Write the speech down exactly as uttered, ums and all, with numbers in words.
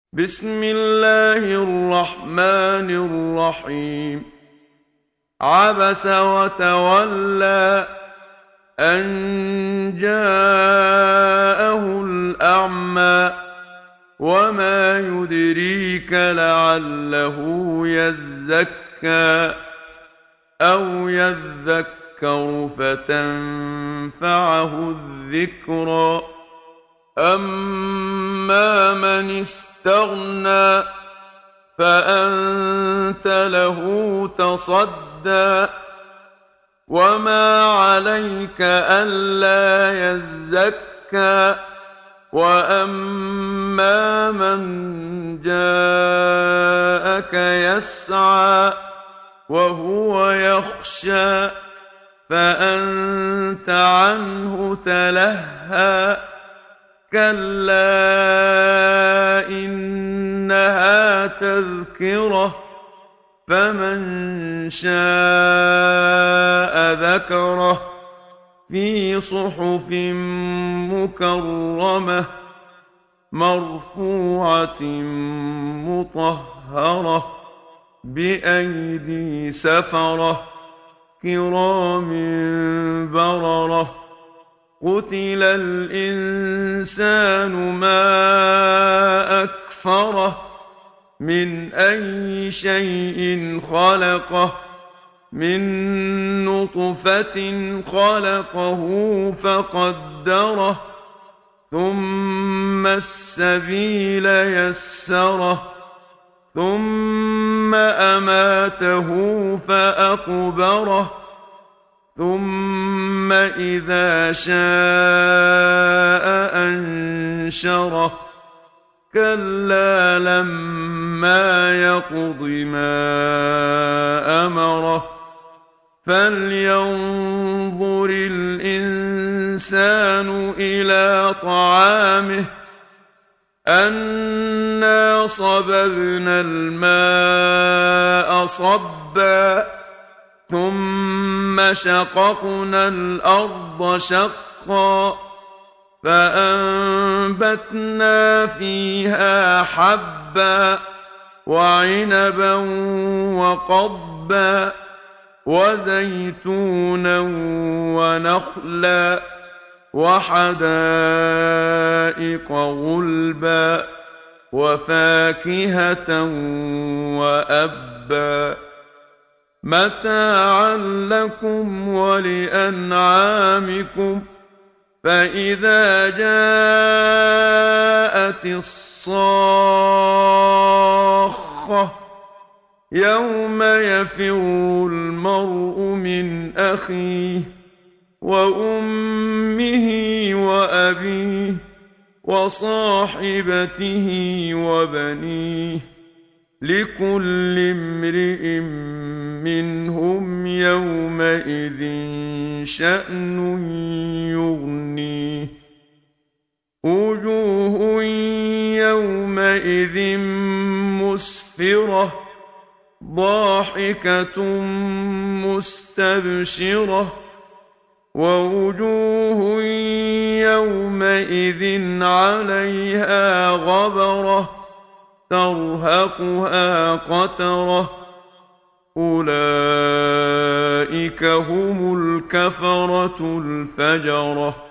بسم الله الرحمن الرحيم. عبس وتولى أن جاءه الأعمى وما يدريك لعله يزكى أو يذكر فتنفعه الذكرى. أما من استغنى فأنت له تصدى وما عليك ألا يزكى. وأما من جاءك يسعى وهو يخشى فأنت عنه تلهى. كلا إنها تذكرة فمن شاء ذكره في صحف مكرمة مرفوعة مطهرة بأيدي سفرة كرام بررة. قتل الإنسان ما أكفره من أي شيء خلقه من نطفة خلقه فقدره ثم السبيل يسره ثم أماته فأقبره ثم إذا شاء أنشره. كلا لما يقض ما أمره فلينظر الإنسان إلى طعامه أنا صببنا الماء صبا ثم شققنا الأرض شقا فأنبتنا فيها حبا وعنبا وقضبا وزيتونا ونخلا وحدائق غلبا وفاكهة وأبا متاعا لكم ولأنعامكم. فإذا جاءت الصاخة يوم يفر المرء من أخيه وأمه وأبيه وصاحبته وبنيه لكل امرئ منهم يومئذ شأن يغنيه. وجوه يومئذ مسفرة ضاحكة مستبشرة ووجوه يومئذ عليها غبرة ترهقها قترة أولئك هم الكفرة الفجرة.